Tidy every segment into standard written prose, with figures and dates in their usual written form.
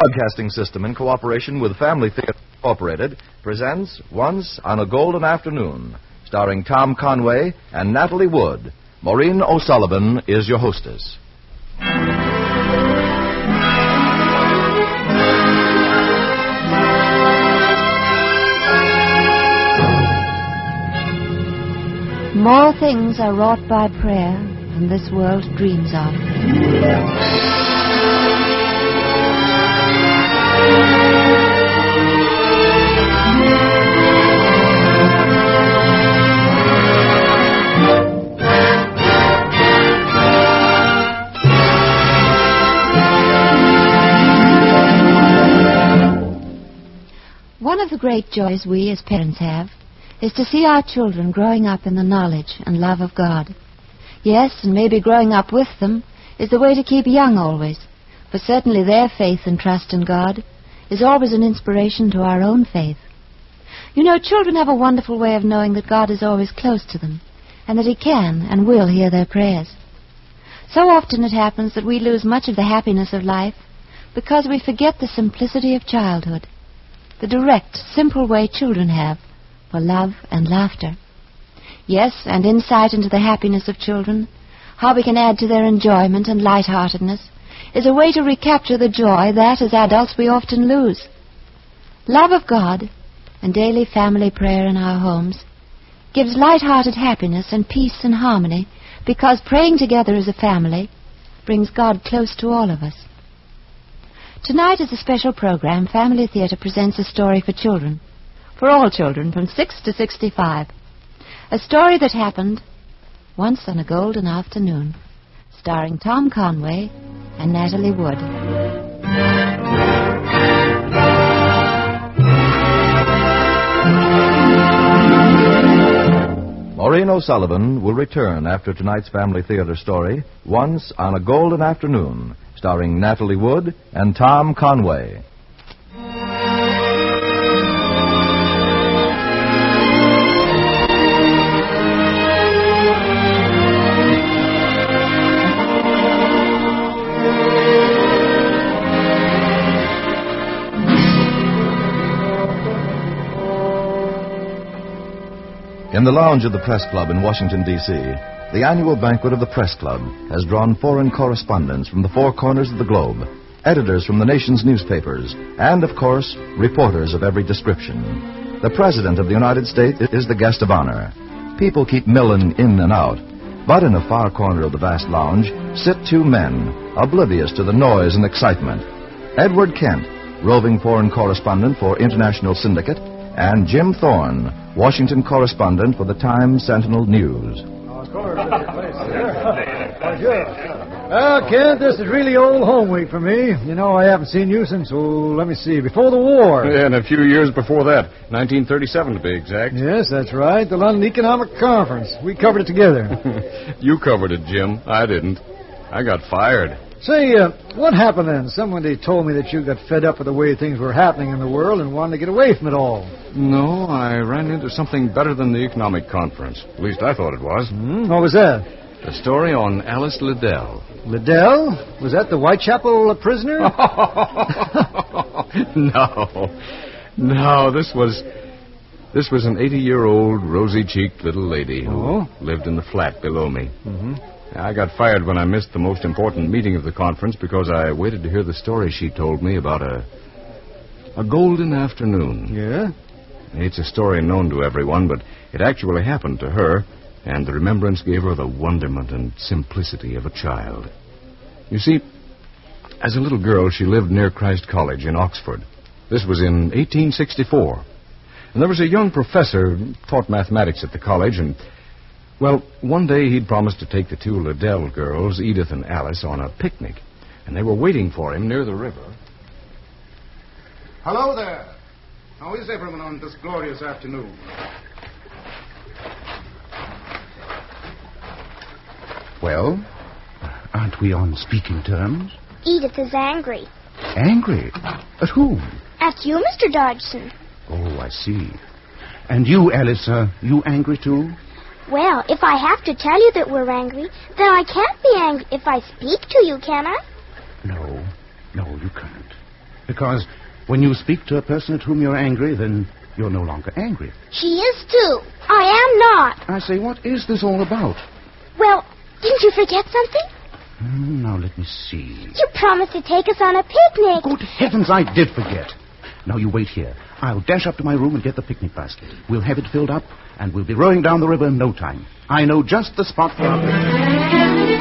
Broadcasting System, in cooperation with Family Theater Incorporated, presents Once on a Golden Afternoon, starring Tom Conway and Natalie Wood. Maureen O'Sullivan is your hostess. More things are wrought by prayer than this world dreams of. One of the great joys we as parents have is to see our children growing up in the knowledge and love of God. Yes, and maybe growing up with them is the way to keep young always, for certainly their faith and trust in God is always an inspiration to our own faith. You know, children have a wonderful way of knowing that God is always close to them, and that He can and will hear their prayers. So often it happens that we lose much of the happiness of life because we forget the simplicity of childhood, the direct, simple way children have for love and laughter. Yes, and insight into the happiness of children, how we can add to their enjoyment and lightheartedness, is a way to recapture the joy that, as adults, we often lose. Love of God and daily family prayer in our homes gives lighthearted happiness and peace and harmony because praying together as a family brings God close to all of us. Tonight is a special program. Family Theater presents a story for children. For all children from 6 to 65. A story that happened once on a golden afternoon, starring Tom Conway and Natalie Wood. Maureen O'Sullivan will return after tonight's Family Theater story, Once on a Golden Afternoon, starring Natalie Wood and Tom Conway. In the lounge of the Press Club in Washington, D.C., the annual banquet of the Press Club has drawn foreign correspondents from the four corners of the globe, editors from the nation's newspapers, and, of course, reporters of every description. The President of the United States is the guest of honor. People keep milling in and out, but in a far corner of the vast lounge sit two men, oblivious to the noise and excitement. Edward Kent, roving foreign correspondent for International Syndicate, and Jim Thorne, Washington correspondent for the Times Sentinel News. Well, Kent, this is really old home week for me. You know, I haven't seen you since, before the war. Yeah, and a few years before that, 1937 to be exact. Yes, that's right, the London Economic Conference. We covered it together. You covered it, Jim. I didn't. I got fired. Say, what happened then? Somebody told me that you got fed up with the way things were happening in the world and wanted to get away from it all. No, I ran into something better than the economic conference. At least I thought it was. What was that? A story on Alice Liddell. Liddell? Was that the Whitechapel prisoner? No, this was an 80-year-old, rosy-cheeked little lady who lived in the flat below me. I got fired when I missed the most important meeting of the conference because I waited to hear the story she told me about a golden afternoon. Yeah? It's a story known to everyone, but it actually happened to her, and the remembrance gave her the wonderment and simplicity of a child. You see, as a little girl, she lived near Christ College in Oxford. This was in 1864. And there was a young professor who taught mathematics at the college, and well, one day he'd promised to take the two Liddell girls, Edith and Alice, on a picnic. And they were waiting for him near the river. Hello there. How is everyone on this glorious afternoon? Well, aren't we on speaking terms? Edith is angry. Angry? At whom? At you, Mr. Dodgson. Oh, I see. And you, Alice, you angry too? Well, if I have to tell you that we're angry, then I can't be angry if I speak to you, can I? No, you can't. Because when you speak to a person at whom you're angry, then you're no longer angry. She is, too. I am not. I say, what is this all about? Well, didn't you forget something? Now, let me see. You promised to take us on a picnic. Good heavens, I did forget. Now, you wait here. I'll dash up to my room and get the picnic basket. We'll have it filled up, and we'll be rowing down the river in no time. I know just the spot for our picnic.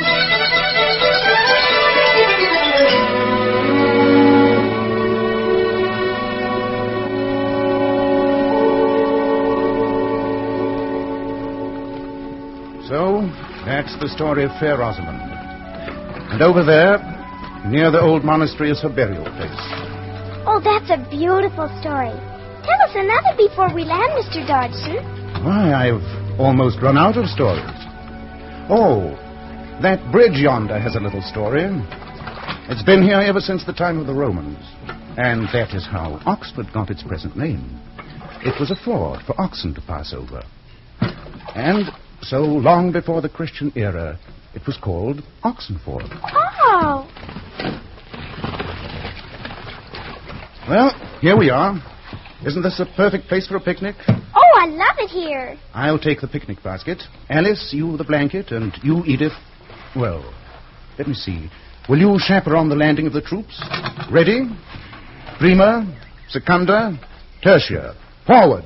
So, that's the story of Fair Rosamond. And over there, near the old monastery, is her burial place. Oh, that's a beautiful story. Tell us another before we land, Mr. Dodgson. Why, I've almost run out of stories. Oh, that bridge yonder has a little story. It's been here ever since the time of the Romans. And that is how Oxford got its present name. It was a ford for oxen to pass over. And so long before the Christian era, it was called Oxenford. Oh. Well, here we are. Isn't this a perfect place for a picnic? Oh, I love it here. I'll take the picnic basket. Alice, you the blanket, and you, Edith. Well, let me see. Will you chaperone the landing of the troops? Ready? Prima, Secunda, Tertia. Forward.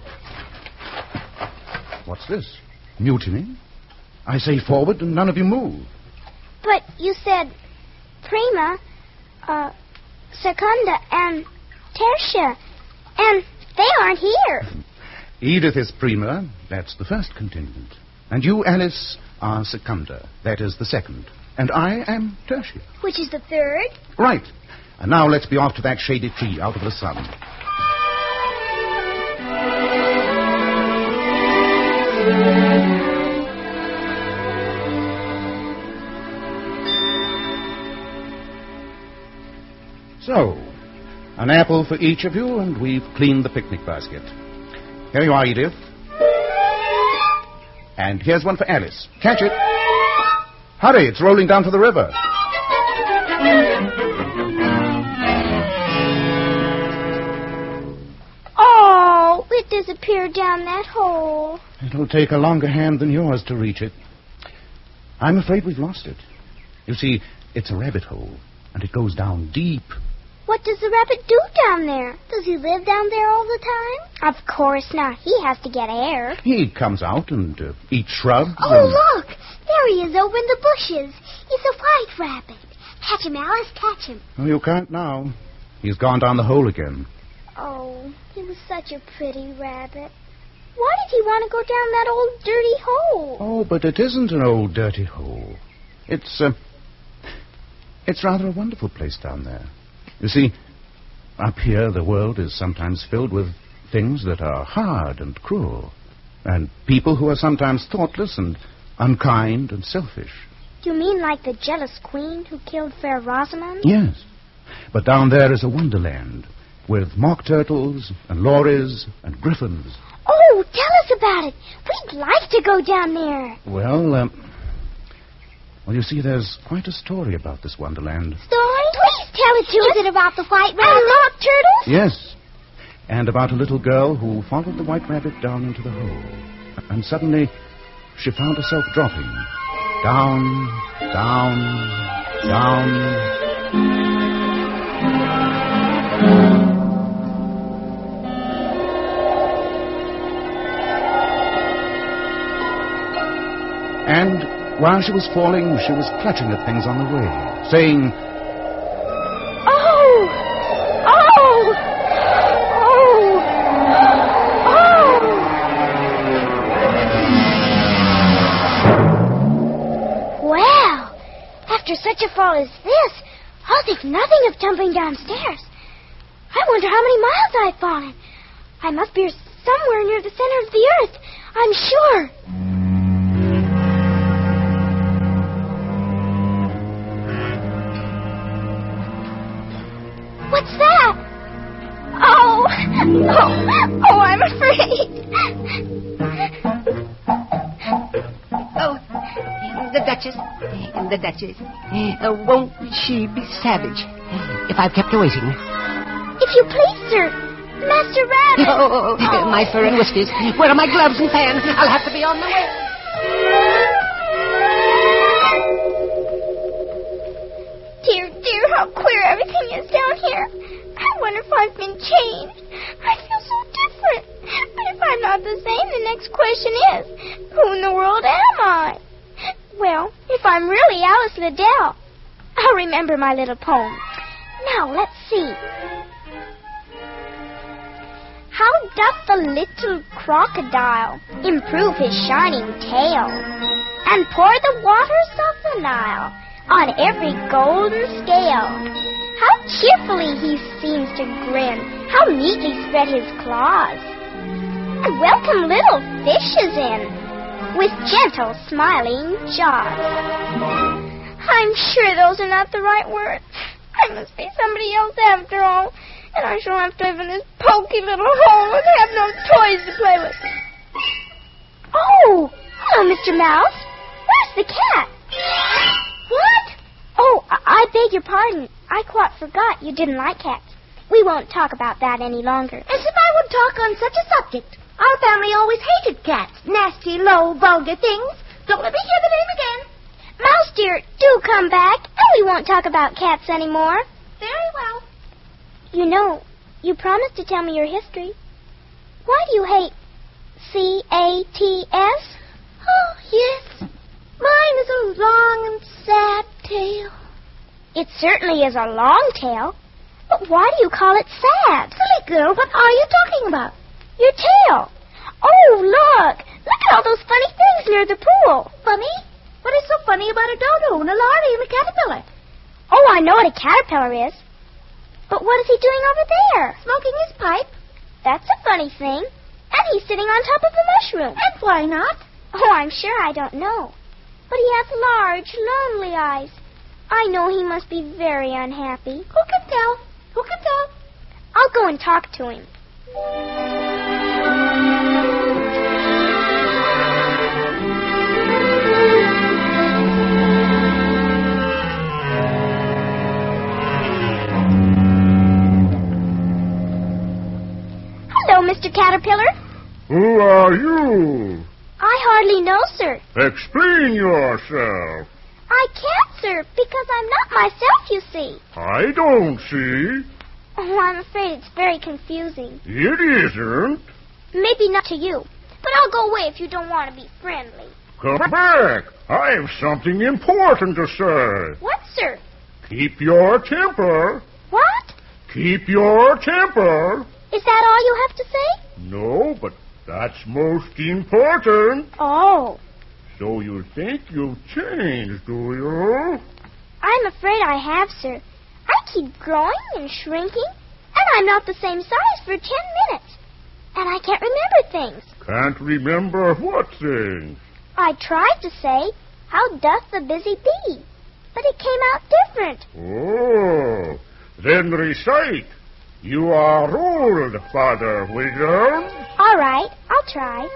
What's this? Mutiny? I say forward and none of you move. But you said Prima, Secunda, and Tertia, and they aren't here. Edith is Prima. That's the first contingent. And you, Alice, are Secunda. That is the second. And I am Tertia. Which is the third? Right. And now let's be off to that shady tree out of the sun. So, an apple for each of you, and we've cleaned the picnic basket. Here you are, Edith. And here's one for Alice. Catch it. Hurry, it's rolling down to the river. Oh, it disappeared down that hole. It'll take a longer hand than yours to reach it. I'm afraid we've lost it. You see, it's a rabbit hole, and it goes down deep. What does the rabbit do down there? Does he live down there all the time? Of course not. He has to get air. He comes out and eats shrubs. Oh, look! There he is over in the bushes. He's a white rabbit. Catch him, Alice, catch him. Oh, you can't now. He's gone down the hole again. Oh, he was such a pretty rabbit. Why did he want to go down that old dirty hole? Oh, but it isn't an old dirty hole. It's rather a wonderful place down there. You see, up here the world is sometimes filled with things that are hard and cruel, and people who are sometimes thoughtless and unkind and selfish. You mean like the jealous queen who killed Fair Rosamond? Yes, but down there is a wonderland with mock turtles and lories and griffins. Oh, tell us about it. We'd like to go down there. Well, you see, there's quite a story about this wonderland. Story? Please tell it to us. Is it about the white rabbit? And mock turtles? Yes, and about a little girl who followed the white rabbit down into the hole. And suddenly, she found herself dropping. Down, down, down. And while she was falling, she was clutching at things on the way, saying, Oh! Oh! Oh! Oh! Well, after such a fall as this, I'll think nothing of tumbling downstairs. I wonder how many miles I've fallen. I must be somewhere near the center of the earth, I'm sure. What's that? Oh, I'm afraid. Oh, the Duchess. Won't she be savage? if I've kept you waiting. If you please, sir. Master Rabbit. Oh, my fur and whiskers. Where are my gloves and fan? I'll have to be on the way. Dear, how queer everything is down here. I wonder if I've been changed. I feel so different. But if I'm not the same, the next question is, who in the world am I? Well, if I'm really Alice Liddell, I'll remember my little poem. Now, let's see. How doth the little crocodile improve his shining tail and pour the waters of the Nile on every golden scale? How cheerfully he seems to grin, how neatly spread his claws, and welcome little fishes in with gentle smiling jaws. I'm sure those are not the right words. I must be somebody else after all. And I shall have to live in this poky little hole and have no toys to play with. Oh, hello, Mr. Mouse. Where's the cat? What? Oh, I beg your pardon. I quite forgot you didn't like cats. We won't talk about that any longer. As if I would talk on such a subject. Our family always hated cats. Nasty, low, vulgar things. Don't let me hear the name again. Mouse dear, do come back, and we won't talk about cats anymore. Very well. You know, you promised to tell me your history. Why do you hate C-A-T-S? Oh, yes. Mine is a long and sad tale. It certainly is a long tale. But why do you call it sad? Silly girl, what are you talking about? Your tail. Oh, look. Look at all those funny things near the pool. Funny? What is so funny about a dodo and a larvae and a caterpillar? Oh, I know what a caterpillar is. But what is he doing over there? Smoking his pipe. That's a funny thing. And he's sitting on top of a mushroom. And why not? Oh, I'm sure I don't know. But he has large, lonely eyes. I know he must be very unhappy. Who can tell? Who can tell? I'll go and talk to him. Hello, Mr. Caterpillar. Who are you? I hardly know, sir. Explain yourself. I can't, sir, because I'm not myself, you see. I don't see. Oh, I'm afraid it's very confusing. It isn't. Maybe not to you, but I'll go away if you don't want to be friendly. Come back. I have something important to say. What, sir? Keep your temper. What? Keep your temper. Is that all you have to say? No, but that's most important. Oh. So you think you've changed, do you? I'm afraid I have, sir. I keep growing and shrinking, and I'm not the same size for 10 minutes. And I can't remember things. Can't remember what things? I tried to say, how doth the busy bee? But it came out different. Oh, then recite. You are old, Father William. All right, I'll try.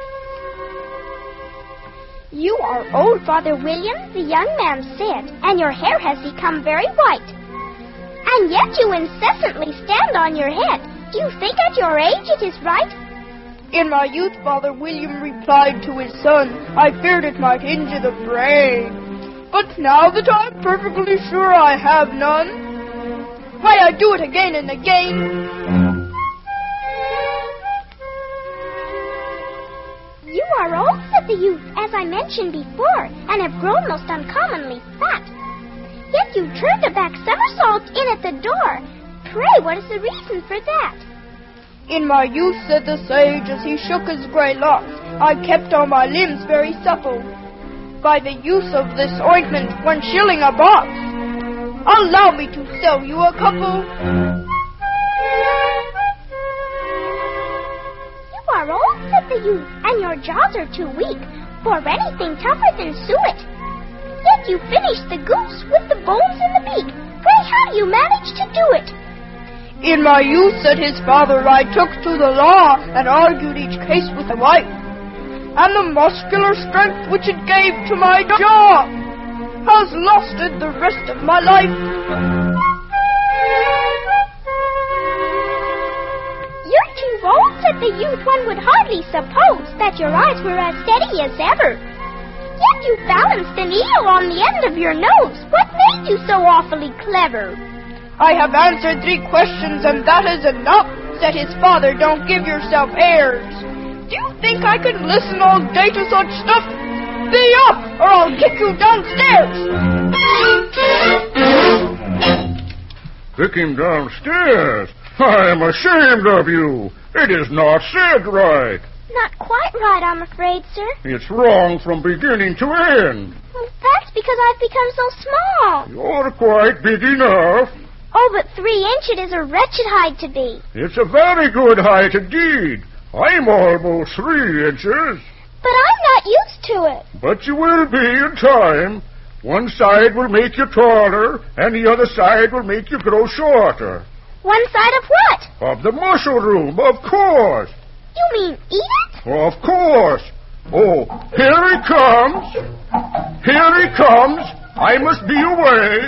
You are old, Father William, the young man said, and your hair has become very white. And yet you incessantly stand on your head. Do you think at your age it is right? In my youth, Father William replied to his son, I feared it might injure the brain. But now that I'm perfectly sure I have none, why, I do it again and again. You are old, said the youth, as I mentioned before, and have grown most uncommonly fat. Yet you turned a back somersault in at the door. Pray, what is the reason for that? In my youth, said the sage, as he shook his grey locks, I kept all my limbs very supple. By the use of this ointment, 1 shilling a box. Allow me to sell you a couple. You are old, said the youth, and your jaws are too weak for anything tougher than suet. Yet you finished the goose with the bones in the beak. Pray, how do you manage to do it? In my youth, said his father, I took to the law and argued each case with the wife. And the muscular strength which it gave to my jaw has lasted the rest of my life. the youth, one would hardly suppose that your eyes were as steady as ever. Yet you balanced an eel on the end of your nose. What made you so awfully clever? I have answered 3 questions, and that is enough, said his father. Don't give yourself airs. Do you think I could listen all day to such stuff? Be up, or I'll kick you downstairs. Kick him downstairs? I am ashamed of you. It is not said right. Not quite right, I'm afraid, sir. It's wrong from beginning to end. Well, that's because I've become so small. You're quite big enough. Oh, but 3 inches is a wretched height to be. It's a very good height indeed. I'm almost 3 inches. But I'm not used to it. But you will be in time. One side will make you taller, and the other side will make you grow shorter. One side of what? Of the mushroom, of course. You mean eat it? Of course. Oh, here he comes. Here he comes. I must be away.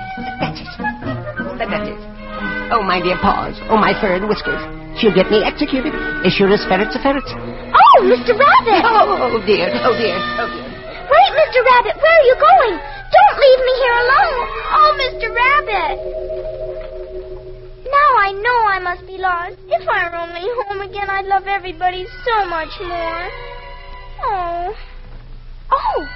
That's it. Oh, my dear paws. Oh, my fur and whiskers. She'll get me executed. As sure as ferrets are ferrets. Oh, Mr. Rabbit! Oh, dear. Oh, dear. Oh, dear. Wait, Mr. Rabbit. Where are you going? Don't leave me here alone. Oh, Mr. Rabbit. Now I know I must be lost. If I were only home again, I'd love everybody so much more. Oh. Oh.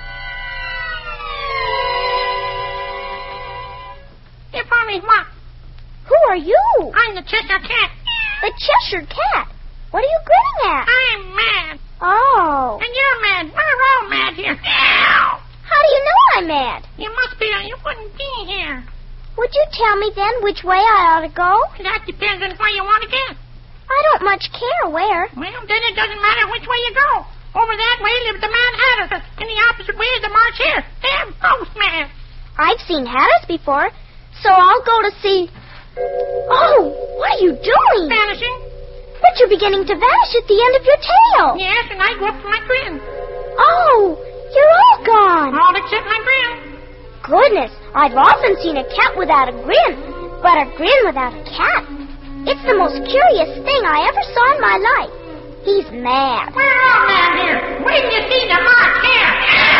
If only what? Who are you? I'm the Cheshire Cat. The Cheshire Cat? What are you grinning at? I'm mad. Oh. And you're mad. We're all mad here. Ow! How do you know I'm mad? You must be or you wouldn't be here. Would you tell me then which way I ought to go? That depends on where you want to get. I don't much care where. Well, then it doesn't matter which way you go. Over that way lives the man Hatterus, and the opposite way is the March Hare. They're both mad. I've seen Hatterus before, so I'll go to see... Oh, what are you doing? Vanishing. But you're beginning to vanish at the end of your tail. Yes, and I go up to my grin. Oh, you're all gone. All except my grin. Goodness, I've often seen a cat without a grin, but a grin without a cat. It's the most curious thing I ever saw in my life. He's mad. We're all mad here. Wait till you see the March Hare.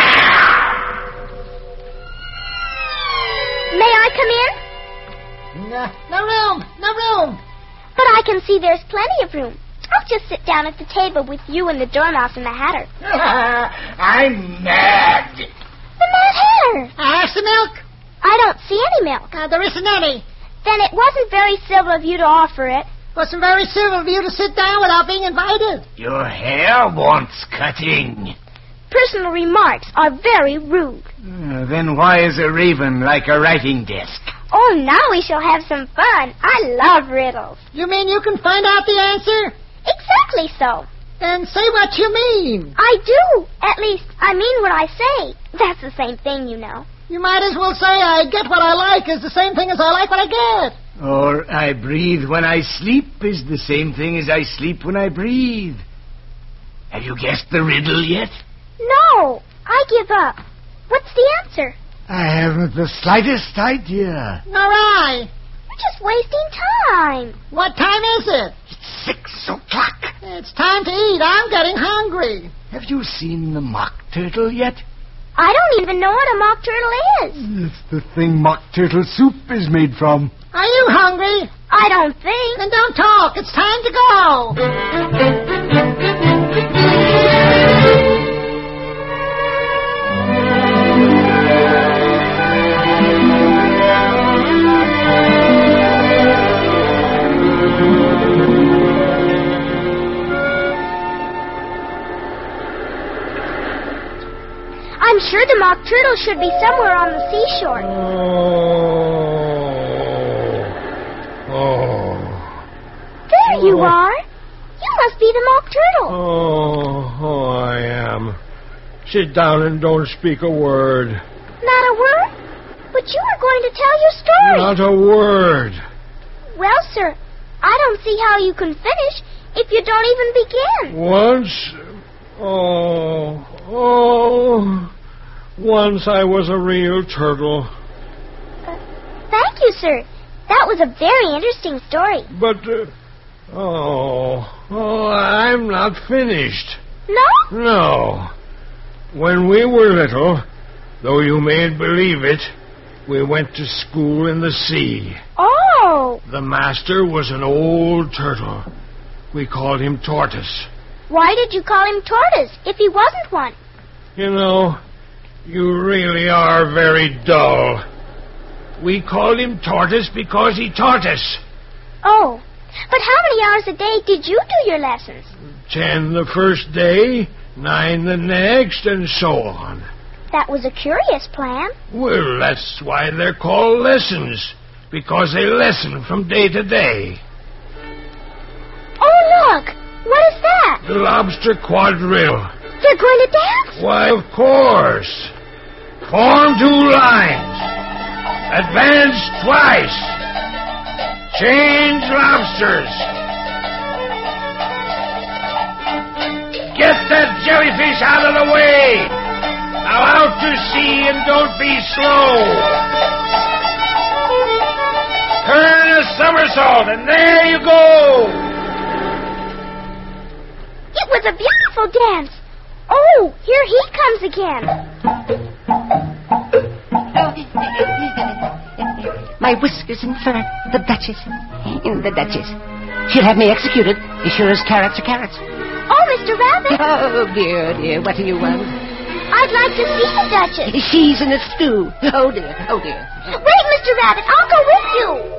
May I come in? No room. No room. But I can see there's plenty of room. I'll just sit down at the table with you and the Dormouse and the Hatter. I'm mad. The Mad Hatter. Have some milk? I don't see any milk. There isn't any. Then it wasn't very civil of you to offer it. Wasn't very civil of you to sit down without being invited. Your hair wants cutting. Personal remarks are very rude. Then why is a raven like a writing desk? Oh, now we shall have some fun. I love riddles. You mean you can find out the answer? Exactly so. Then say what you mean. I do. At least, I mean what I say. That's the same thing, you know. You might as well say I get what I like is the same thing as I like what I get. Or I breathe when I sleep is the same thing as I sleep when I breathe. Have you guessed the riddle yet? No, I give up. What's the answer? I haven't the slightest idea. Nor I. You're just wasting time. What time is it? It's 6 o'clock. It's time to eat. I'm getting hungry. Have you seen the mock turtle yet? I don't even know what a mock turtle is. It's the thing mock turtle soup is made from. Are you hungry? I don't think. Then don't talk. It's time to go. I'm sure the mock turtle should be somewhere on the seashore. There you are. You must be the mock turtle. Oh, I am. Sit down and don't speak a word. Not a word? But you are going to tell your story. Not a word. Well, sir, I don't see how you can finish if you don't even begin. Once I was a real turtle. Thank you, sir. That was a very interesting story. But Oh, I'm not finished. No? No. When we were little, though you mayn't believe it, we went to school in the sea. Oh. The master was an old turtle. We called him Tortoise. Why did you call him Tortoise if he wasn't one? You know, you really are very dull. We called him Tortoise because he taught us. Oh. But how many hours a day did you do your lessons? 10 the first day, 9 the next, and so on. That was a curious plan. Well, that's why they're called lessons, because they lesson from day to day. Oh, look! What is that? The lobster quadrille. They're going to dance? Why, of course. Form 2 lines. Advance twice. Change lobsters. Get that jellyfish out of the way. Now out to sea and don't be slow. Turn a somersault and there you go. It was a beautiful dance. Oh, here he comes again. My whiskers and fur. The Duchess. The Duchess. She'll have me executed as sure as carrots are carrots. Oh, Mr. Rabbit. Oh, dear. What do you want? I'd like to see the Duchess. She's in a stew. Oh, dear. Wait, Mr. Rabbit. I'll go with you.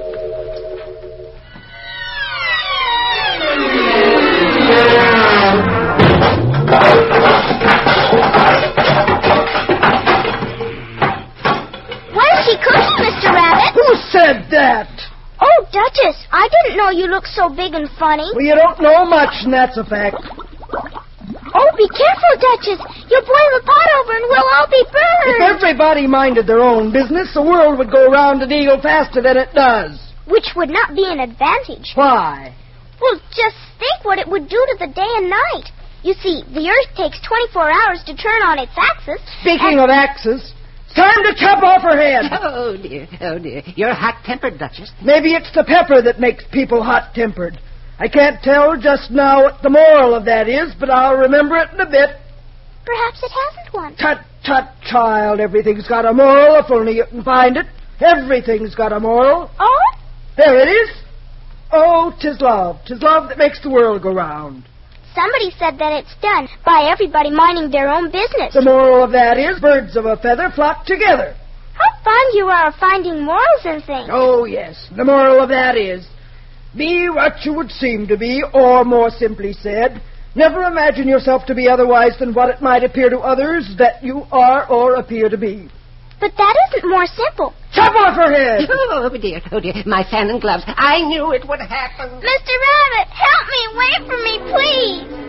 What is she cooking, Mr. Rabbit? Who said that? Oh, Duchess, I didn't know you looked so big and funny. Well, you don't know much, and that's a fact. Oh, be careful, Duchess. You'll boil the pot over and we'll all be burned. If everybody minded their own business, the world would go round a deal faster than it does. Which would not be an advantage. Why? Well, just think what it would do to the day and night. You see, the Earth takes 24 hours to turn on its axis. Speaking of axes, it's time to chop off her head. Oh, dear. You're hot-tempered, Duchess. Maybe it's the pepper that makes people hot-tempered. I can't tell just now what the moral of that is, but I'll remember it in a bit. Perhaps it hasn't one. Tut, child. Everything's got a moral if only you can find it. Everything's got a moral. Oh? There it is. Oh, 'tis love. 'Tis love that makes the world go round. Somebody said that it's done by everybody minding their own business. The moral of that is birds of a feather flock together. How fond you are of finding morals in things. Oh, yes. The moral of that is, be what you would seem to be, or more simply said, never imagine yourself to be otherwise than what it might appear to others that you are or appear to be. But that isn't more simple. Chop off her head! Oh, dear. My fan and gloves. I knew it would happen. Mr. Rabbit, help me. Wait for me, please.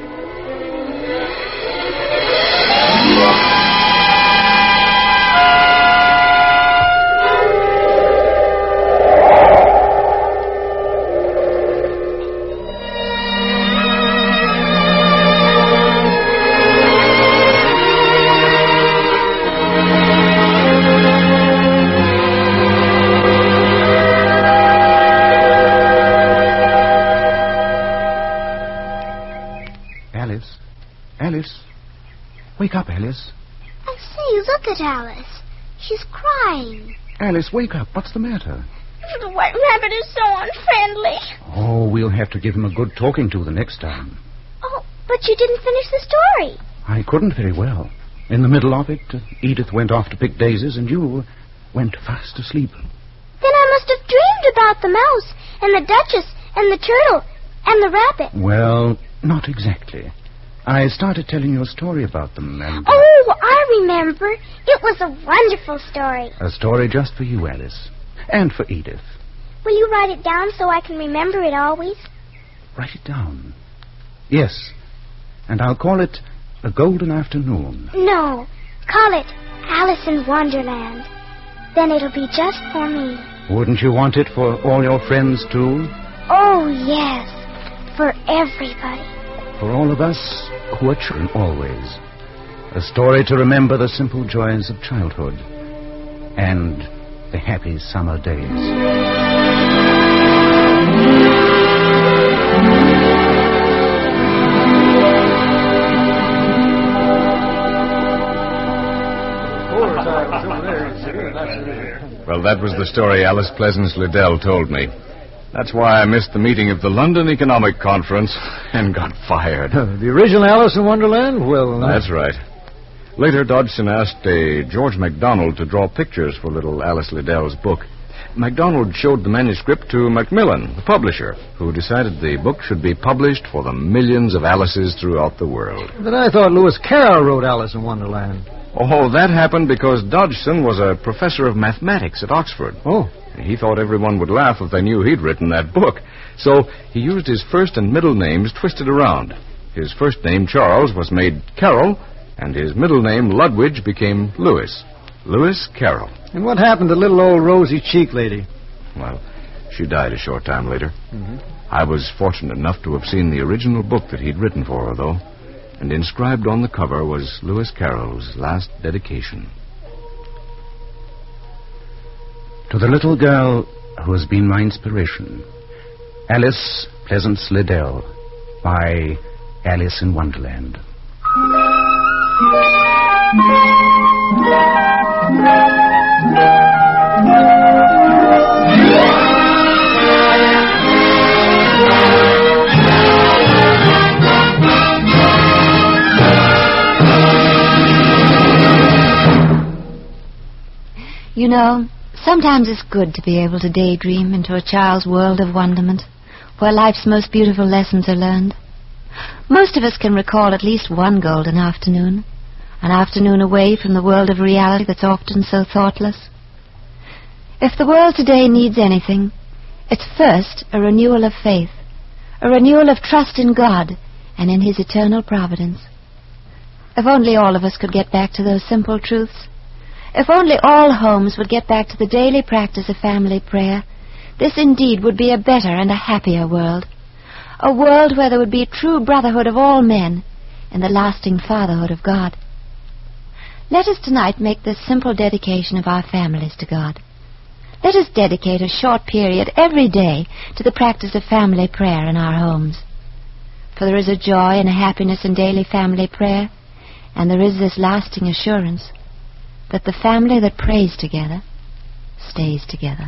Alice. Wake up, Alice. I say, look at Alice. She's crying. Alice, wake up. What's the matter? The White Rabbit is so unfriendly. Oh, we'll have to give him a good talking to the next time. Oh, but you didn't finish the story. I couldn't very well. In the middle of it, Edith went off to pick daisies, and you went fast asleep. Then I must have dreamed about the mouse, and the Duchess, and the turtle, and the rabbit. Well, not exactly. I started telling you a story about them, and... Oh, I remember. It was a wonderful story. A story just for you, Alice. And for Edith. Will you write it down so I can remember it always? Write it down? Yes. And I'll call it A Golden Afternoon. No. Call it Alice in Wonderland. Then it'll be just for me. Wouldn't you want it for all your friends, too? Oh, yes. For everybody. For all of us who are children always. A story to remember the simple joys of childhood and the happy summer days. that was the story Alice Pleasance Liddell told me. That's why I missed the meeting of the London Economic Conference and got fired. The original Alice in Wonderland? Well... That's right. Later, Dodgson asked George MacDonald to draw pictures for little Alice Liddell's book. MacDonald showed the manuscript to Macmillan, the publisher, who decided the book should be published for the millions of Alices throughout the world. But I thought Lewis Carroll wrote Alice in Wonderland. Oh, that happened because Dodgson was a professor of mathematics at Oxford. Oh. He thought everyone would laugh if they knew he'd written that book. So he used his first and middle names twisted around. His first name, Charles, was made Carroll, and his middle name, Ludwig, became Lewis. Lewis Carroll. And what happened to little old rosy cheek lady? Well, she died a short time later. Mm-hmm. I was fortunate enough to have seen the original book that he'd written for her, though. And inscribed on the cover was Lewis Carroll's last dedication. To the little girl who has been my inspiration, Alice Pleasance Liddell, by Alice in Wonderland. You know, sometimes it's good to be able to daydream into a child's world of wonderment, where life's most beautiful lessons are learned. Most of us can recall at least one golden afternoon, an afternoon away from the world of reality that's often so thoughtless. If the world today needs anything, it's first a renewal of faith, a renewal of trust in God and in His eternal providence. If only all of us could get back to those simple truths, if only all homes would get back to the daily practice of family prayer, this indeed would be a better and a happier world. A world where there would be a true brotherhood of all men and the lasting fatherhood of God. Let us tonight make this simple dedication of our families to God. Let us dedicate a short period every day to the practice of family prayer in our homes. For there is a joy and a happiness in daily family prayer, and there is this lasting assurance that the family that prays together stays together.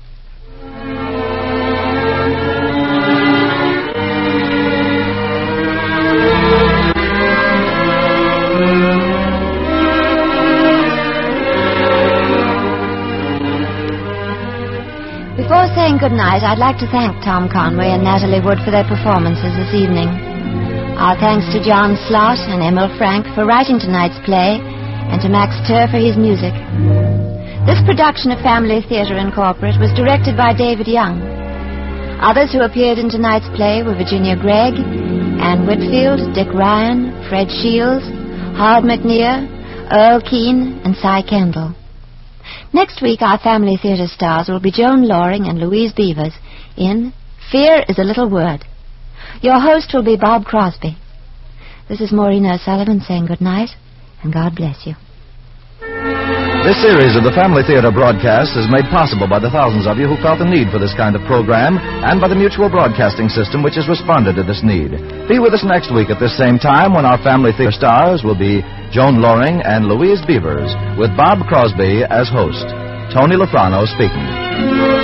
Before saying good night, I'd like to thank Tom Conway and Natalie Wood for their performances this evening. Our thanks to John Slott and Emil Frank for writing tonight's play, and to Max Turr for his music. This production of Family Theatre Incorporated was directed by David Young. Others who appeared in tonight's play were Virginia Gregg, Ann Whitfield, Dick Ryan, Fred Shields, Howard McNear, Earl Keane, and Cy Kendall. Next week, our Family Theatre stars will be Joan Loring and Louise Beavers in Fear is a Little Word. Your host will be Bob Crosby. This is Maureen O'Sullivan saying good night, and God bless you. This series of the Family Theatre broadcast is made possible by the thousands of you who felt the need for this kind of program, and by the Mutual Broadcasting System, which has responded to this need. Be with us next week at this same time when our Family Theatre stars will be Joan Loring and Louise Beavers, with Bob Crosby as host. Tony Lafrano speaking.